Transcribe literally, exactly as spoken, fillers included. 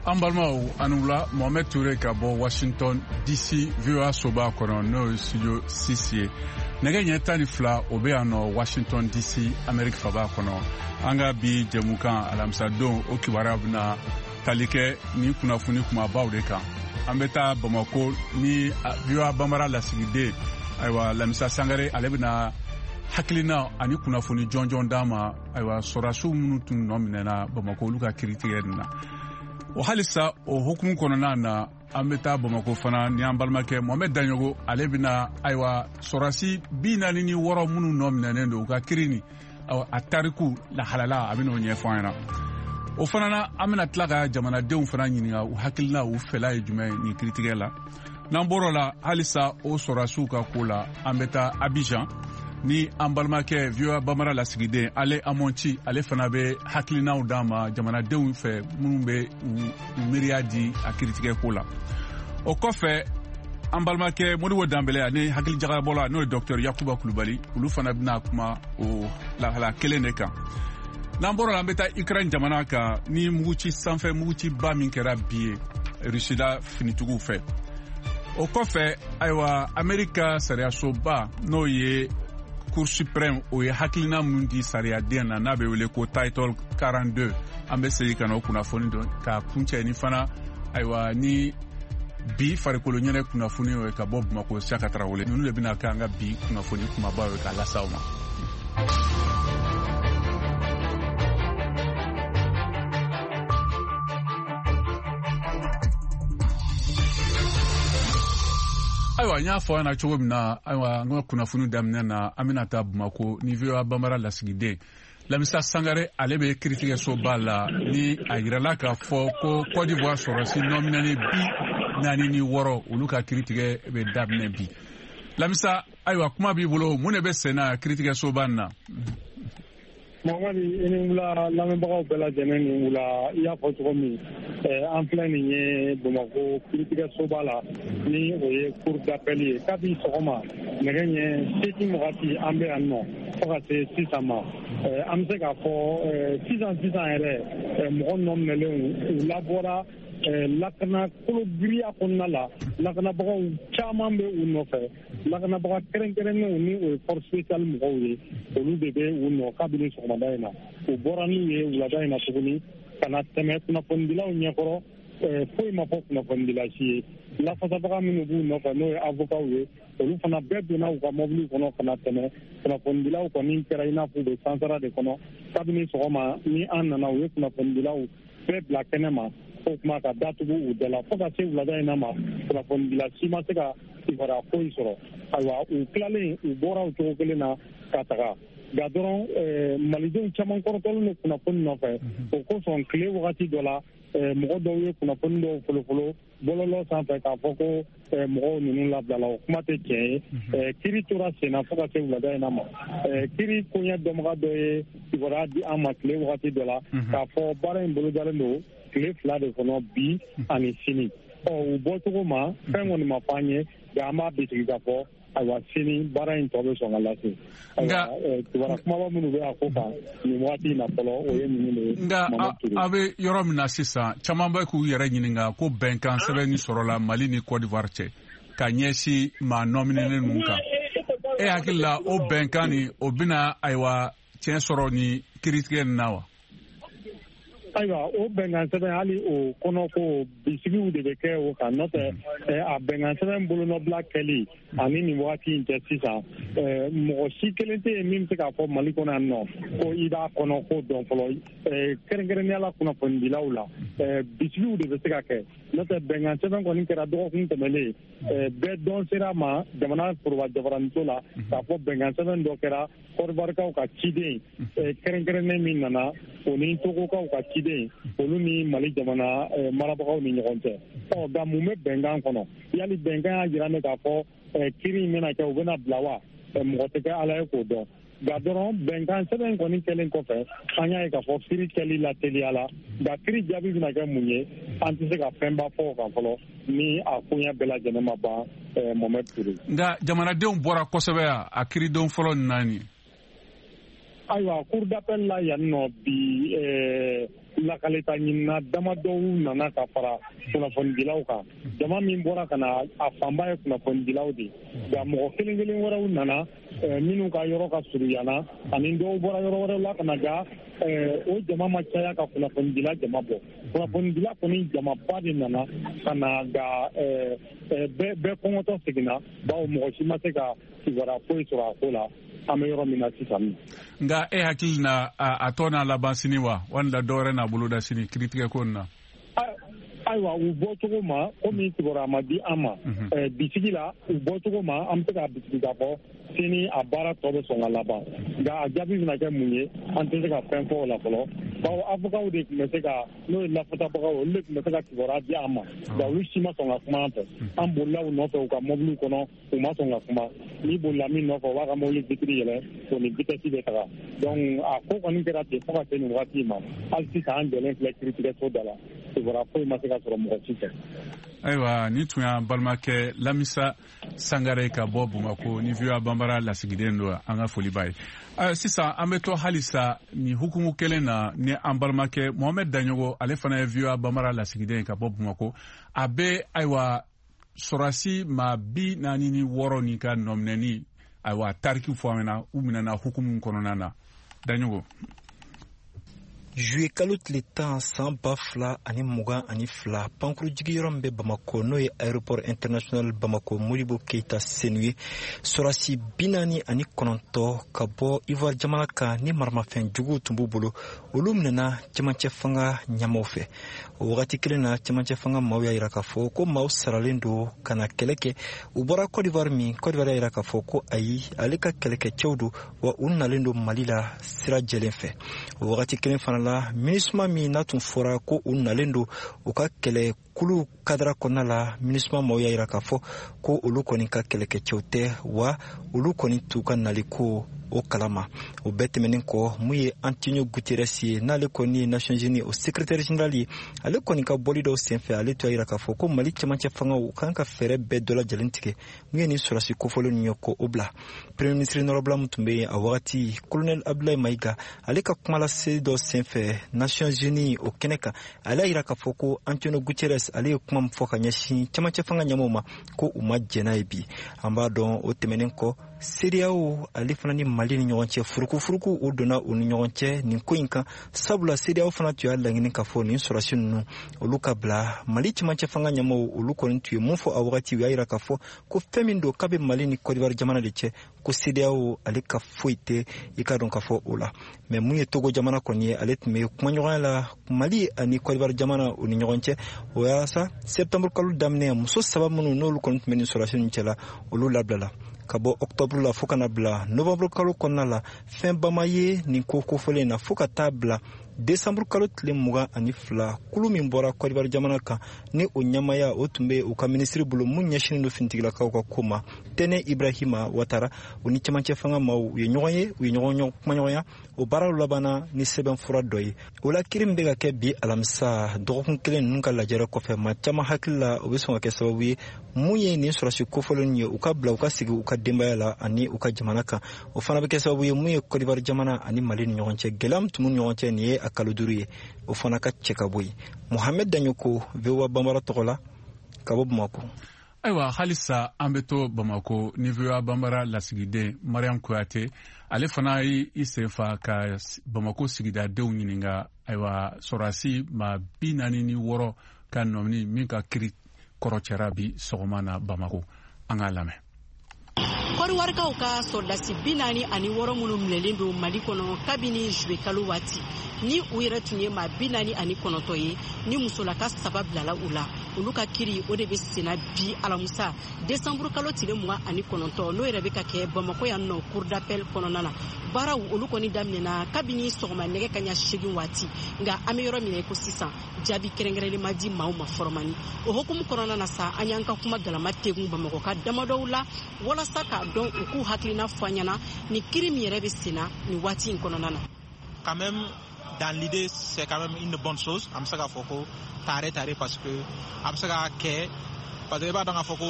An balimaw ani wula Mohamed Toure ka bɔ Washington D C V O A soba kɔnɔ n'o ye studio six ye. Nɛgɛ ɲɛ tan ni fila o bɛ yan nɔ Washington D C Amérique faba kɔnɔ. An ka bi jɛmukan alamisadon o kibaruya bɛna tali kɛ ni kunnafoni kumabaw de kan. An bɛ taa Bamako ni V O A banbara lasigiden ayiwa Lamisa Sangare ale bɛna hakilina ani kunnafoni jɔnjɔn d'a ma ayiwa sɔrɔdasiw minnu tun nɔ minɛna Bamako olu ka kiiritigɛ nin na. O halisa o hukumu kɔnɔna na an bɛ taa Bamako fana ni an balimakɛ Mohamed Danyogo ale bɛna ayiwa sɔrɔdasi bi naani ni wɔɔrɔ minnu nɔ minɛnen don u ka kiiri ni a tariku lahalala a bɛna o ɲɛfɔ an ɲɛna. O fana na an bɛna tila ka jamanadenw fana ɲininka u hakilina u fɛla ye jumɛn ye nin kiiritigɛ la. N'an bɔr'o la halisa o sɔrɔdasiw ka ko la an bɛ taa Abidjan ni an balimakɛ V O A banbara lasigiden Ale Amonti ale fana bɛ hakilinaw d'a ma jamanadenw fɛ minnu bɛ u miiriya di a kiiritigɛ ko la. O kɔfɛ an balimakɛ Modibo Danbɛlɛ ani hakili jagabɔla n'o ye Docteur Yakuba Kulubali olu fana bɛna kuma o lahala kelen de kan. N'an bɔra la an bɛ taa Ukraine jamana kan ni muguci sanfɛ muguciba min kɛra bi ye Rusida finitigiw fɛ. O kɔfɛ ayiwa Amerika sariyasoba n'o ye Cour suprême o ye hakilina min di sariyaden na n'a bɛ wele ko title quarante-deux an bɛ segin ka na o kunnafoni dɔn ka kuncɛ ni fana ayiwa ni bi farikolo ɲɛnɛ kunnafoni ye ka bɔ Bamako Saka Tarawele ninnu de bɛna kɛ an ka bi kunnafoni kumabaw ye k'a lase aw ma. Ayiwa n y'a fɔ an na cogo min na ayiwa an ka kunnafoni daminɛ na an bɛna taa Bamako ni V O A banbara lasigiden Lamisa Sangare ale bɛ kiiritigɛsoba la ni a yirala k'a fɔ ko Côte d'Ivoire sɔrɔdasi nɔ minɛnen bi naani ni wɔɔrɔ olu ka kiiritigɛ bɛ daminɛ bi. Lamisa ayiwa kuma b'i bolo mun de bɛ sen na kiiritigɛsoba in na. Mamadi i ni wula lamɛnbagaw bɛɛ lajɛlen ni wula i y'a fɔ cogo min an filɛ nin ye Bamako kiiritigɛsoba la ni o ye cour d'appel ye kabi sɔgɔma nɛgɛ ɲɛ seegin wagati an bɛ yan nɔ fo ka se sisan ma an bɛ se k'a fɔ sisan sisan yɛrɛ mɔgɔ nɔ minɛlenw u labɔra lakana kologiriya kɔnɔna la lakanabagaw caman bɛ u nɔfɛ lakanabaga kɛrɛnkɛrɛnnenw ni o ye force spéciale mɔgɔw ye olu de bɛ u nɔ kabini sɔgɔmada in na u bɔra n'u ye wulada in na tuguni ka na tɛmɛ kunnafonidilaw ɲɛkɔrɔ foyi ma fɔ kunnafonidila si ye lafasabaga minnu b'u nɔfɛ n'o ye avocats ye olu fana bɛɛ donna u ka mɔbili kɔnɔ ka na tɛmɛ kunnafonidilaw kɔni kɛra i n'a fɔ u bɛ sansara de kɔnɔ kabini sɔgɔma ni an nana u ye kunnafonidilaw bɛɛ bila kɛnɛ ma o kuma ka datugu u da la fo ka se wulada in na ma kunnafonidila si ma se ka kibaruya foyi sɔrɔ ayiwa u tilalen u bɔra o cogo kelen na ka taga nka dɔrɔn malidenw caman kɔrɔtɔlen don kunnafoni nɔfɛ o kosɔn tile wagati dɔ la mɔgɔ dɔw ye kunnafoni dɔw folofolo bɔlɔlɔ sanfɛ k'a fɔ ko mɔgɔw ninnu labilala o kuma tɛ tiɲɛ ye kiiri tora senna fo ka se wulada in na ma kiiri koɲɛ dɔnbaga dɔ ye kibaruya di an ma tile wagati dɔ la k'a fɔ baara in bolodalen don tile fila de kɔnɔ bi ani sini ɔ u bɔcogo ma fɛn kɔni ma fɔ an ye nka an b'a bisigi ka fɔ ayiwa sini baara in tɔ bɛ sɔn ka lase nka kibaruya kumaba minnu bɛ a ko kan nin waati in na fɔlɔ o ye ninnu de ye. nka a bɛ yɔrɔ min na sisan caman bɛ k'u yɛrɛ ɲininka ko bɛnkan sɛbɛnni sɔrɔla Mali ni Côte d'Ivoire cɛ ka ɲɛsin maa nɔminɛlen ninnu kan e hakili la o bɛnkan nin o bɛna ayiwa tiɲɛ sɔrɔ ni kiiritigɛ nin na wa. ayiwa o bɛnkan sɛbɛn hali o kɔnɔ ko bisigiw de bɛ kɛ o kan n'o tɛ a bɛnkan sɛbɛn bolonɔbila kɛli ani nin wagati in cɛ sisan mɔgɔ si kelen tɛ yen min bɛ se k'a fɔ Mali kɔnɔ yan nɔ ko i b'a kɔnɔ ko dɔn fɔlɔ kɛrɛnkɛrɛnnenya la kunnafonidilaw la bisigiw de bɛ se ka kɛ n'o tɛ bɛnkan sɛbɛn kɔni kɛra dɔgɔkun tɛmɛlen bɛɛ dɔn sera ma jamana foroba jabaraninso la k'a fɔ bɛnkan sɛbɛn dɔ kɛra Côte d'Ivoirekaw ka ciden kɛrɛnkɛrɛnnen min nana o ni Togokaw ka ciden olu ni Mali jamana marabagaw ni ɲɔgɔn cɛ ɔ nka mun bɛ bɛnkan kɔnɔ yali bɛnkan y'a jira ne k'a fɔ kiiri in bɛna kɛ u bɛna bila wa mɔgɔ tɛ kɛ Ala ye k'o dɔn nka dɔrɔn bɛnkan sɛbɛn kɔni kɛlen kɔfɛ an y'a ye k'a fɔ kiiri kɛli la teliya la nka kiiri jaabi bɛna kɛ mun ye an tɛ se ka fɛnba fɔ o kan fɔlɔ ni a koɲɛ bɛɛ lajɛlen ma ban Mohamed Toure. nka jamanadenw bɔra kosɛbɛ a kiiridenw fɔlɔ naani. ayiwa cour d'appel la yan nɔ bi lakaleta ɲinina damadɔw nana ka fara kunnafonidilaw kan jama min bɔra ka na a fanba ye kunnafonidilaw de nka mɔgɔ kelen kelen wɛrɛw nana minnu ka yɔrɔ ka suruyana ani dɔw bɔra yɔrɔ wɛrɛw la ka na ga o jama ma caya ka kunnafonidila jama bɔ kunnafonidila kɔni jamaba de nana ka na ga bɛɛ kɔngɔtɔ seginna bawo mɔgɔ si ma se ka kibaruya foyi sɔrɔ a ko la an bɛ yɔrɔ min na sisan. Nka e hakili na a tɔ n'a laban sini wa wala dɔwɛrɛ n'a bolo da sini kiiritigɛ ko na. Ayiwa u bɔcogo ma komi kibaruya ma di an ma bisigi la u bɔcogo ma an bɛ se ka bisigi ka fɔ sini a baara tɔ bɛ sɔn ka laban nka a jaabi bɛna kɛ mun ye an tɛ se ka fɛn fɔ o la fɔlɔ bawo avocaw de tun bɛ se ka n'o ye lafatabagaw olu de tun bɛ se ka kibaruya di an ma nka olu si ma sɔn ka kuma an fɛ an bolila u nɔfɛ u ka mɔbiliw kɔnɔ u ma sɔn ka kuma n'i bolila min nɔfɛ u b'a ka mɔbili vitiri yɛlɛ o ni vitɛsi bɛ taga donc a ko kɔni kɛra ten fo ka se nin wagati ma hali sisan an jɛlen filɛ kiiritigɛso da la kibaruya foyi ma se ka sɔrɔ mɔgɔ si fɛ. Ayiwa ni tun y'an balimakɛ Lamisa Sangare ka bɔ Bamako ni V O A Banbara lasigiden don an ka foli b'a ye. Sisan an bɛ to halisa ni hukumu kelen na ni an balimakɛ Mohamed Daɲogo ale fana ye V O A Banbara lasigiden ka bɔ Bamako a bɛ ayiwa sɔrɔdasi maa bi naani ni wɔɔrɔ ni ka nɔminɛni ayiwa tariki fɔ an ɲɛna u minɛna hukumu kɔnɔna na Daɲogo. Juillet kalo tile tan san ba fila ani mugan ani fila pankuru jigiyɔrɔ min bɛ Bamako n'o ye aéroport international Bamako Modibo Keita Senu ye sɔrɔdasi bi naani ani kɔnɔntɔn ka bɔ Ivoire jamana kan ni maramafɛn juguw tun b'u bolo olu minɛna cɛmancɛ fanga ɲɛmaaw fɛ o wagati kelen na cɛmancɛ fanga maaw y'a jira k'a fɔ ko maaw saralen don ka na kɛlɛ kɛ u bɔra Côte d'Ivoire min Côte d'Ivoire y'a jira k'a fɔ ko ayi ale ka kɛlɛkɛcɛw don wa u nalen don Mali la sira jɛlen fɛ o wagati kelen fana la MINUSMA min n'a tun fɔra ko u nalen don u ka kɛlɛ kulu kadara kɔnɔna la MINUSMA maaw y'a jira k'a fɔ ko olu kɔni ka kɛlɛkɛcɛw tɛ wa olu kɔni t'u ka nali ko o kalama o bɛɛ tɛmɛnen kɔ mun ye Antonio Guterres ye n'ale kɔni ye Nations Unies o secrétaire général ye ale kɔni ka bɔli dɔw senfɛ ale tun y'a jira k'a fɔ ko Mali cɛmancɛ fangaw kan ka fɛɛrɛ bɛɛ dɔ lajɛlen tigɛ mun ye nin sɔrɔdasi kofɔlen ninnu ye ko o bila premier ministre nɔrɔbila min tun bɛ yen a wagati colonel Abdoulaye Maïga ale ka kuma lase dɔ senfɛ Nations Unies o kɛnɛ kan ale y'a jira k'a fɔ ko Antonio Guterres ale ye kuma min fɔ ka ɲɛsin cɛmancɛ fanga ɲɛmaaw ma ko u ma jɛn n'a ye bi an b'a dɔn o tɛmɛnen kɔ C D A O ale fana ni Mali ni ɲɔgɔn cɛ furukufuruku o donna u ni ɲɔgɔn cɛ nin ko in kan sabula C D A O fana tun y'a laɲini k'a fɔ nin sɔrɔdasi ninnu olu ka bila Mali cɛmancɛ fanga ɲɛmaaw olu kɔni tun ye mun fɔ a wagati u y'a jira k'a fɔ ko fɛn min don k'a bɛ Mali ni Côte d'Ivoire jamana de cɛ ko C D A O ale ka foyi tɛ i ka dɔn k'a fɔ o la mais mun ye Togo jamana kɔni ye ale tun bɛ kumaɲɔgɔnya la Mali ani Côte d'Ivoire jamana u ni ɲɔgɔn cɛ o y'a sa septembre kalo daminɛ muso saba minnu n'olu kɔni tun bɛ nin sɔrɔdasi ninnu cɛla olu labilala ka bɔ octobre la fo kana bila novembre kalo kɔnɔna la fɛn ba ma ye nin ko kofɔlen na fo ka taa bila décembre kalo tile mugan ani fila kulu min bɔra Côte d'Ivoire jamana kan ni o ɲamaya o tun bɛ u ka minisiri bolo mun ɲɛsinnen don finitigilakaw ka ko ma Tene Ibrahima Ouattara o ni cɛmancɛ fanga maaw u ye ɲɔgɔn ye u ye ɲɔgɔn kumaɲɔgɔnya o baaraw labanna ni sɛbɛn fura dɔ ye o la kiiri min bɛ ka kɛ bi alamisa dɔgɔkun kelen ninnu ka lajɛrɛ kɔfɛ maa caman hakili la o bɛ sɔn ka kɛ sababu ye mun ye nin sɔrɔdasi kofɔlen ye u ka bila u ka sigi u ka denbaya la ani u ka jamana kan o fana bɛ kɛ sababu ye mun ye Côte d'Ivoire jamana ani Mali ni ɲɔgɔn cɛ gɛlɛya min tun b'u ni ɲɔgɔn cɛ nin ye a kalo duuru ye o fana ka cɛ ka bɔ yen Mohamed Daɲogo V O A Banbara tɔgɔ la ka bɔ Bamako. Ayiwa halisa an bɛ to Bamako ni V O A Banbara lasigiden Mariam Kuyate ale fana y'i senfa ka Bamako sigidadenw ɲininka ayiwa sɔrɔdasi maa bi naani ni wɔɔrɔ ka nɔmini min ka kiiri kɔrɔcɛra bi sɔgɔma na Bamako an k'a lamɛn. Kɔriwarikaw ka sɔrɔdasi bi naani ani wɔɔrɔ minnu minɛlen don Mali kɔnɔ kabini juillet kalo waati ni u yɛrɛ tun ye maa bi naani ani kɔnɔntɔn ye ni musolaka saba bilala u la olu ka kiiri o de bɛ senna bi alamusa décembre kalo tile mugan ani kɔnɔntɔn n'o yɛrɛ bɛ ka kɛ Bamako yan nɔ cour d'appel kɔnɔna na baaraw olu kɔni daminɛna kabini sɔgɔma nɛgɛ kaɲa segin waati nka an bɛ yɔrɔ min na ko sisan jaabi kɛrɛnkɛrɛnlen ma di maaw ma fɔrɔmani o hukumu kɔnɔna na sa an y'an ka kuma galama tegun Bamakɔ ka damadɔw la walasa k'a dɔn u k'u hakilina fɔ an ɲɛna ni kiiri min yɛrɛ bɛ senna ni waati in kɔnɔna na. Quand même dans l'idée c'est quand même une bonne chose am se ka fɔ ko tare tare parce que am se ka kɛ parce que i b'a dɔn k'a fɔ ko